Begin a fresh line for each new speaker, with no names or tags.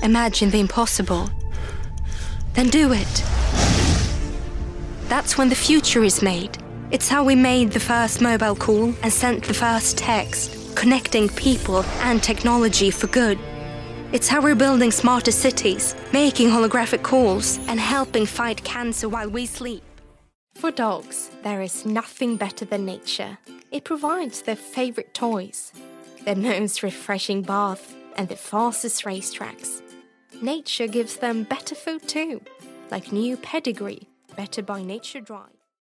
imagine the impossible, then do it. That's when the future is made. It's how we made the first mobile call and sent the first text, connecting people and technology for good. It's how we're building smarter cities, making holographic calls, and helping fight cancer while we sleep.
For dogs, there is nothing better than nature. It provides their favorite toys, their most refreshing bath, and the fastest racetracks. Nature gives them better food too, like new Pedigree, Better by Nature Dry.